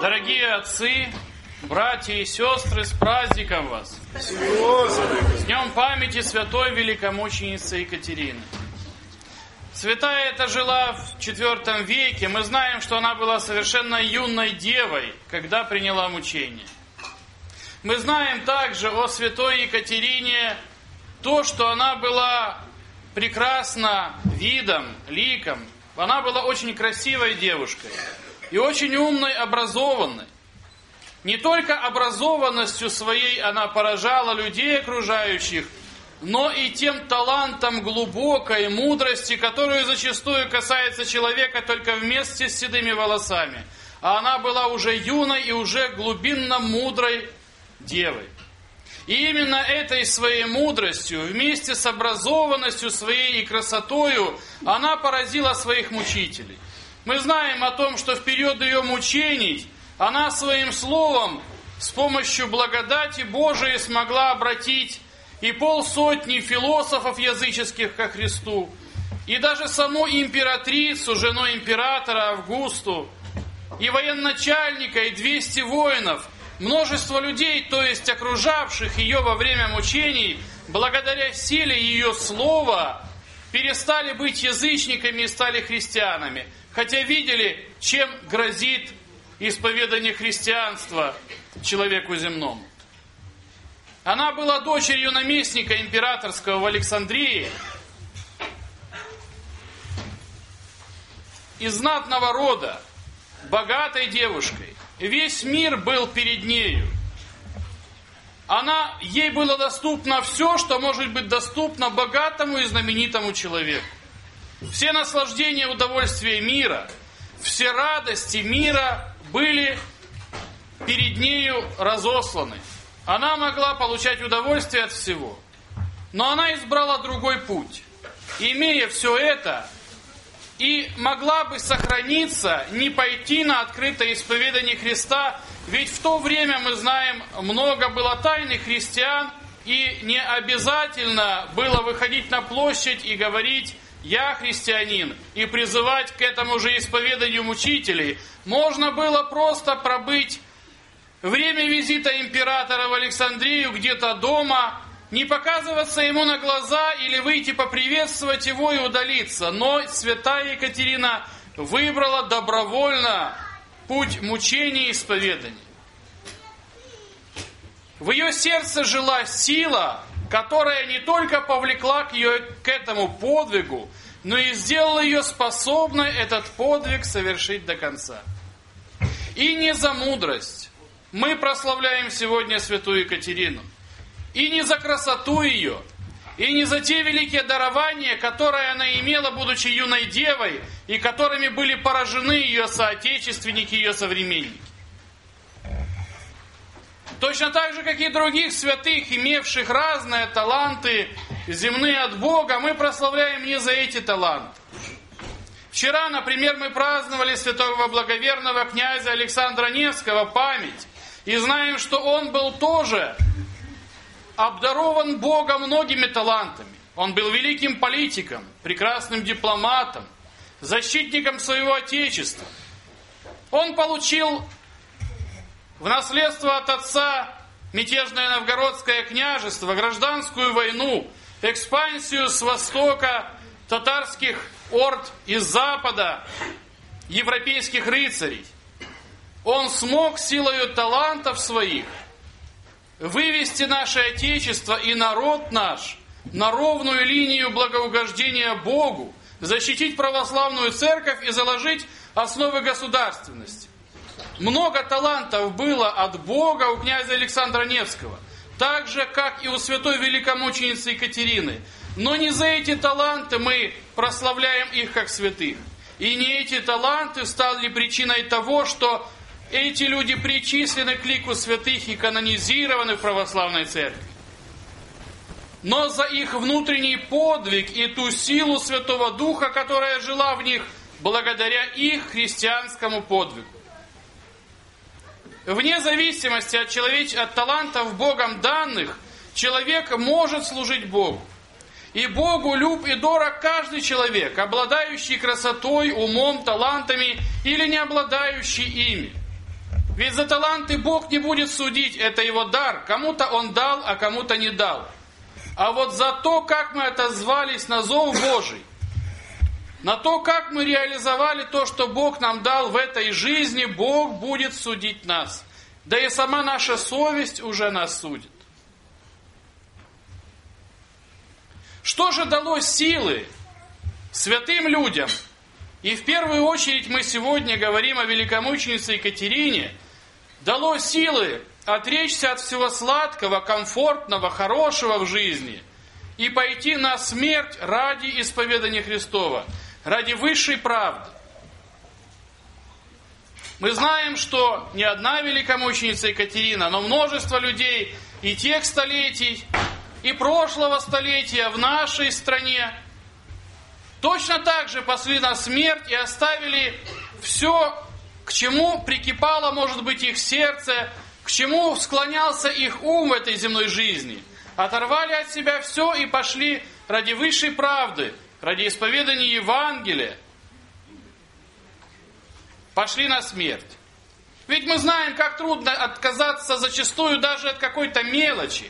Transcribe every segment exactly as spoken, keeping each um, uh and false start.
Дорогие отцы, братья и сестры, с праздником вас! С днем памяти святой великомученицы Екатерины. Святая эта жила в четвёртом веке. Мы знаем, что она была совершенно юной девой, когда приняла мучение. Мы знаем также о святой Екатерине то, что она была прекрасна видом, ликом. Она была очень красивой девушкой и очень умной, образованной. Не только образованностью своей она поражала людей окружающих, но и тем талантом глубокой мудрости, которую зачастую касается человека только вместе с седыми волосами. А она была уже юной и уже глубинно мудрой девой. И именно этой своей мудростью, вместе с образованностью своей и красотою, она поразила своих мучителей. Мы знаем о том, что в период ее мучений она своим словом с помощью благодати Божией смогла обратить и полсотни философов языческих ко Христу, и даже саму императрицу, жену императора Августу, и военачальника, и двести воинов, множество людей, то есть окружавших ее во время мучений, благодаря силе ее слова, перестали быть язычниками и стали христианами, хотя видели, чем грозит исповедание христианства человеку земному. Она была дочерью наместника императорского в Александрии, из знатного рода, богатой девушкой. Весь мир был перед нею. Она, ей было доступно все, что может быть доступно богатому и знаменитому человеку. Все наслаждения, удовольствия мира, все радости мира были перед нею разосланы. Она могла получать удовольствие от всего. Но она избрала другой путь. Имея все это, и могла бы сохраниться, не пойти на открытое исповедание Христа, ведь в то время, мы знаем, много было тайных христиан, и не обязательно было выходить на площадь и говорить «Я христианин», и призывать к этому же исповеданию мучителей. Можно было просто пробыть время визита императора в Александрию где-то дома, не показываться ему на глаза или выйти поприветствовать его и удалиться. Но святая Екатерина выбрала добровольно путь мучения и исповедания. В ее сердце жила сила, которая не только повлекла к, ее, к этому подвигу, но и сделала ее способной этот подвиг совершить до конца. И не за мудрость мы прославляем сегодня святую Екатерину, и не за красоту ее, и не за те великие дарования, которые она имела, будучи юной девой, и которыми были поражены ее соотечественники, ее современники. Точно так же, как и других святых, имевших разные таланты, земные от Бога, мы прославляем не за эти таланты. Вчера, например, мы праздновали святого благоверного князя Александра Невского память, и знаем, что он был тоже обдарован Богом многими талантами. Он был великим политиком, прекрасным дипломатом, защитником своего Отечества. Он получил в наследство от отца мятежное новгородское княжество, гражданскую войну, экспансию с востока, татарских орд из запада, европейских рыцарей. Он смог силою талантов своих вывести наше Отечество и народ наш на ровную линию благоугождения Богу, защитить православную церковь и заложить основы государственности. Много талантов было от Бога у князя Александра Невского, так же, как и у святой великомученицы Екатерины. Но не за эти таланты мы прославляем их как святых. И не эти таланты стали причиной того, что эти люди причислены к лику святых и канонизированы в православной церкви. Но за их внутренний подвиг и ту силу Святого Духа, которая жила в них, благодаря их христианскому подвигу. Вне зависимости от, человеч... от талантов Богом данных, человек может служить Богу. И Богу люб и дорог каждый человек, обладающий красотой, умом, талантами или не обладающий ими. Ведь за таланты Бог не будет судить, это Его дар. Кому-то Он дал, а кому-то не дал. А вот за то, как мы отозвались на зов Божий, на то, как мы реализовали то, что Бог нам дал в этой жизни, Бог будет судить нас. Да и сама наша совесть уже нас судит. Что же дало силы святым людям? И в первую очередь мы сегодня говорим о великомученице Екатерине. Дало силы отречься от всего сладкого, комфортного, хорошего в жизни и пойти на смерть ради исповедания Христова, ради высшей правды. Мы знаем, что не одна великомученица Екатерина, но множество людей и тех столетий, и прошлого столетия в нашей стране точно так же пошли на смерть и оставили все, к чему прикипало, может быть, их сердце, к чему склонялся их ум в этой земной жизни. Оторвали от себя все и пошли ради высшей правды, ради исповедания Евангелия. Пошли на смерть. Ведь мы знаем, как трудно отказаться зачастую даже от какой-то мелочи.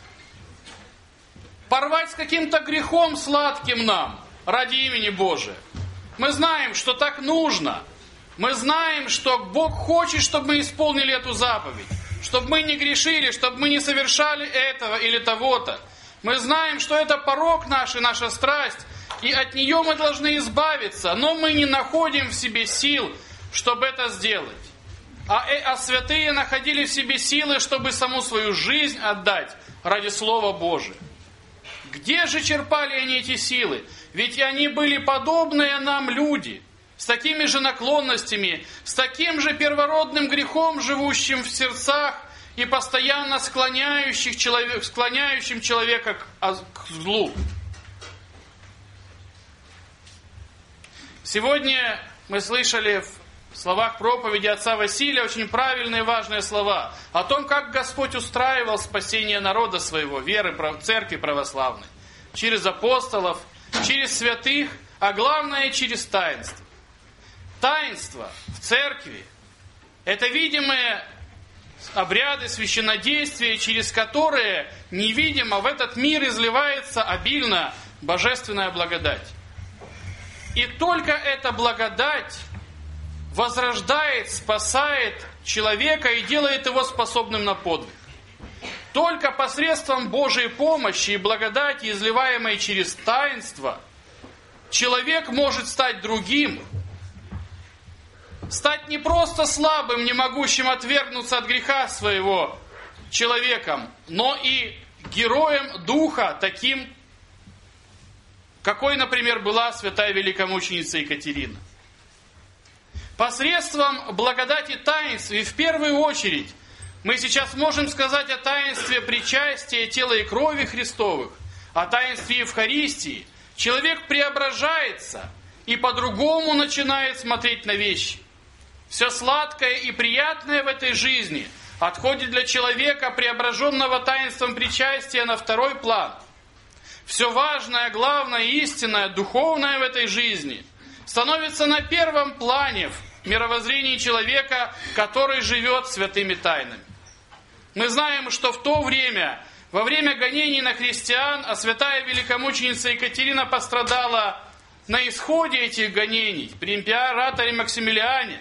Порвать с каким-то грехом сладким нам ради имени Божия. Мы знаем, что так нужно. Мы знаем, что Бог хочет, чтобы мы исполнили эту заповедь. Чтобы мы не грешили, чтобы мы не совершали этого или того-то. Мы знаем, что это порок наш и наша страсть, и от нее мы должны избавиться, но мы не находим в себе сил, чтобы это сделать. А, а святые находили в себе силы, чтобы саму свою жизнь отдать ради Слова Божия. Где же черпали они эти силы? Ведь они были подобные нам люди, с такими же наклонностями, с таким же первородным грехом, живущим в сердцах и постоянно склоняющих человек, склоняющим человека к, к злу. Сегодня мы слышали в словах проповеди отца Василия очень правильные и важные слова о том, как Господь устраивал спасение народа своего, веры церкви православной, через апостолов, через святых, а главное через таинство. Таинство в церкви – это видимые обряды священнодействия, через которые невидимо в этот мир изливается обильно божественная благодать. И только эта благодать возрождает, спасает человека и делает его способным на подвиг. Только посредством Божьей помощи и благодати, изливаемой через таинство, человек может стать другим, стать не просто слабым, не могущим отвергнуться от греха своего человеком, но и героем духа, таким, какой, например, была святая великомученица Екатерина. Посредством благодати таинств, и в первую очередь, мы сейчас можем сказать о таинстве причастия тела и крови Христовых, о таинстве Евхаристии. Человек преображается и по-другому начинает смотреть на вещи. Все сладкое и приятное в этой жизни отходит для человека, преображенного таинством причастия, на второй план. Все важное, главное, истинное, духовное в этой жизни становится на первом плане в мировоззрении человека, который живет святыми тайнами. Мы знаем, что в то время, во время гонений на христиан, а святая великомученица Екатерина пострадала на исходе этих гонений при императоре Максимилиане.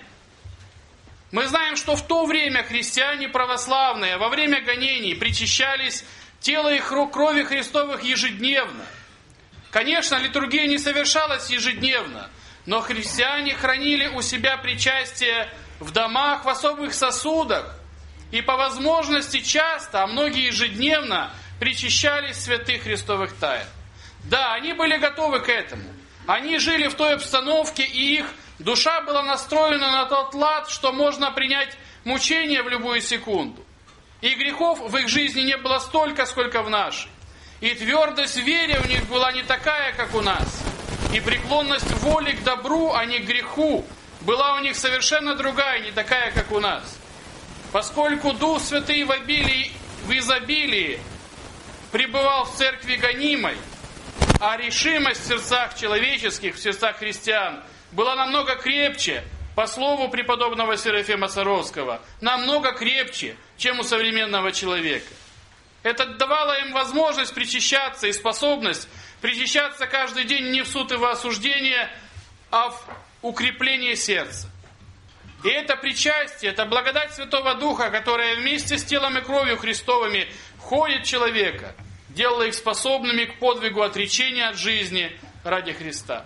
Мы знаем, что в то время христиане православные во время гонений причащались тела и крови Христовых ежедневно. Конечно, литургия не совершалась ежедневно, но христиане хранили у себя причастие в домах, в особых сосудах, и по возможности часто, а многие ежедневно, причащались святых Христовых тайн. Да, они были готовы к этому. Они жили в той обстановке, и их душа была настроена на тот лад, что можно принять мучение в любую секунду. И грехов в их жизни не было столько, сколько в нашей. И твердость в вере у них была не такая, как у нас. И преклонность воли к добру, а не к греху, была у них совершенно другая, не такая, как у нас. Поскольку Дух Святый в обилии, в изобилии пребывал в церкви гонимой, а решимость в сердцах человеческих, в сердцах христиан, была намного крепче, по слову преподобного Серафима Саровского, намного крепче, чем у современного человека. Это давало им возможность причащаться и способность причащаться каждый день не в суд и во осуждение, а в укрепление сердца. И это причастие, это благодать Святого Духа, которая вместе с телом и кровью Христовыми входит в человека, делала их способными к подвигу отречения от жизни ради Христа.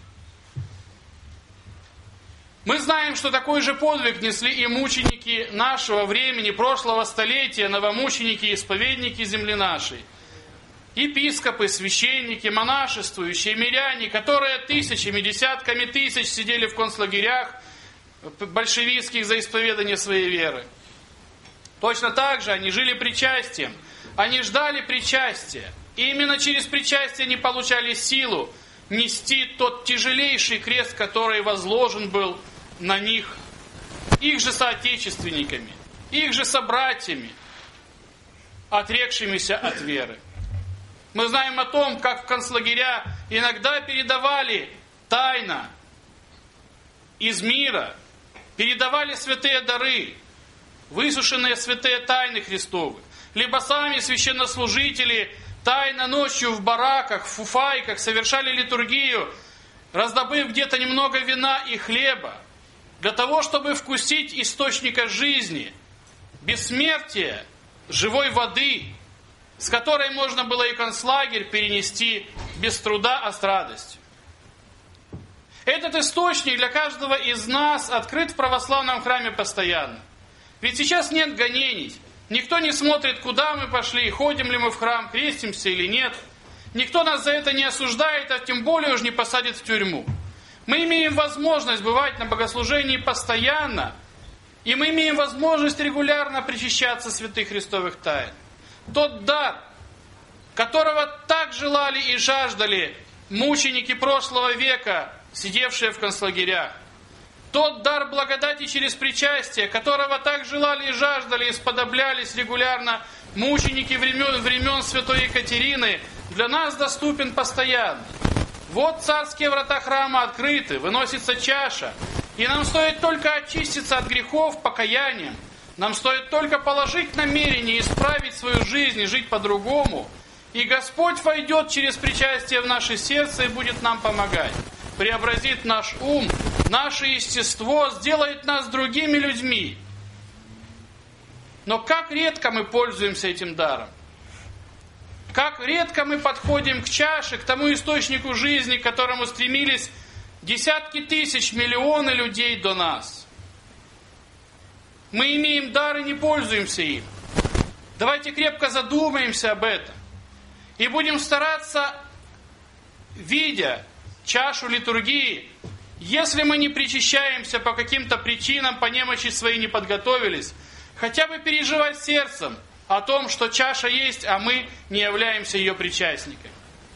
Мы знаем, что такой же подвиг несли и мученики нашего времени, прошлого столетия, новомученики и исповедники земли нашей. Епископы, священники, монашествующие, миряне, которые тысячами, десятками тысяч сидели в концлагерях большевистских за исповедание своей веры. Точно так же они жили причастием, они ждали причастия. И именно через причастие они получали силу нести тот тяжелейший крест, который возложен был на них их же соотечественниками, их же собратьями, отрекшимися от веры. Мы знаем о том, как в концлагеря иногда передавали тайно из мира, передавали святые дары, высушенные святые тайны Христовы, либо сами священнослужители тайно ночью в бараках, в фуфайках совершали литургию, раздобыв где-то немного вина и хлеба, для того, чтобы вкусить источника жизни, бессмертия, живой воды, с которой можно было и концлагерь перенести без труда, а с радостью. Этот источник для каждого из нас открыт в православном храме постоянно. Ведь сейчас нет гонений. Никто не смотрит, куда мы пошли, ходим ли мы в храм, крестимся или нет. Никто нас за это не осуждает, а тем более уж не посадит в тюрьму. Мы имеем возможность бывать на богослужении постоянно, и мы имеем возможность регулярно причащаться святых христовых тайн. Тот дар, которого так желали и жаждали мученики прошлого века, сидевшие в концлагерях. Тот дар благодати через причастие, которого так желали и жаждали, и сподоблялись регулярно мученики времен, времен святой Екатерины, для нас доступен постоянно. Вот царские врата храма открыты, выносится чаша, и нам стоит только очиститься от грехов покаянием, нам стоит только положить намерение исправить свою жизнь и жить по-другому, и Господь войдет через причастие в наше сердце и будет нам помогать, преобразит наш ум, наше естество, сделает нас другими людьми. Но как редко мы пользуемся этим даром. Как редко мы подходим к чаше, к тому источнику жизни, к которому стремились десятки тысяч, миллионы людей до нас. Мы имеем дар и не пользуемся им. Давайте крепко задумаемся об этом. И будем стараться, видя чашу литургии, если мы не причащаемся по каким-то причинам, по немощи своей не подготовились, хотя бы переживать сердцем о том, что чаша есть, а мы не являемся ее причастниками.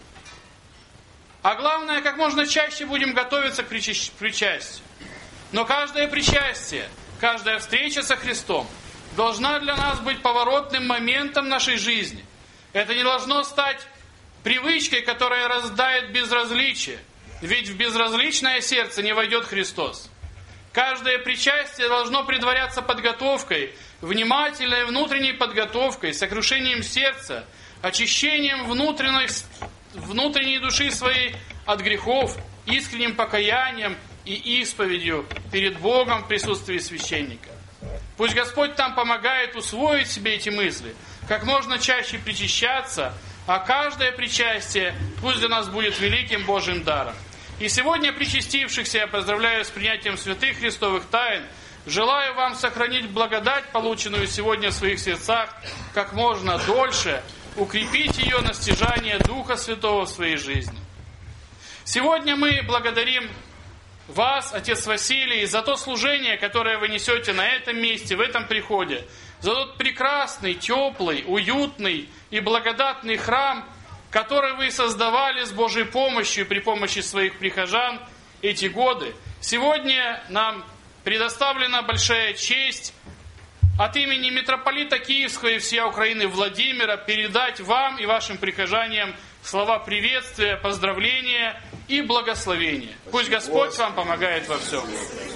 А главное, как можно чаще будем готовиться к причастию. Но каждое причастие, каждая встреча со Христом должна для нас быть поворотным моментом нашей жизни. Это не должно стать привычкой, которая раздает безразличие. Ведь в безразличное сердце не войдет Христос. Каждое причастие должно предваряться подготовкой, внимательной внутренней подготовкой, сокрушением сердца, очищением внутренних, внутренней души своей от грехов, искренним покаянием и исповедью перед Богом в присутствии священника. Пусть Господь нам помогает усвоить себе эти мысли, как можно чаще причащаться, а каждое причастие пусть для нас будет великим Божьим даром. И сегодня причастившихся я поздравляю с принятием святых христовых тайн. Желаю вам сохранить благодать, полученную сегодня в своих сердцах, как можно дольше, укрепить ее на стяжание Духа Святого в своей жизни. Сегодня мы благодарим вас, Отец Василий, за то служение, которое вы несете на этом месте, в этом приходе, за тот прекрасный, теплый, уютный и благодатный храм, который вы создавали с Божьей помощью при помощи своих прихожан эти годы. Сегодня нам предоставлена большая честь от имени митрополита Киевского и всей Украины Владимира передать вам и вашим прихожанам слова приветствия, поздравления и благословения. Пусть Господь вам помогает во всем.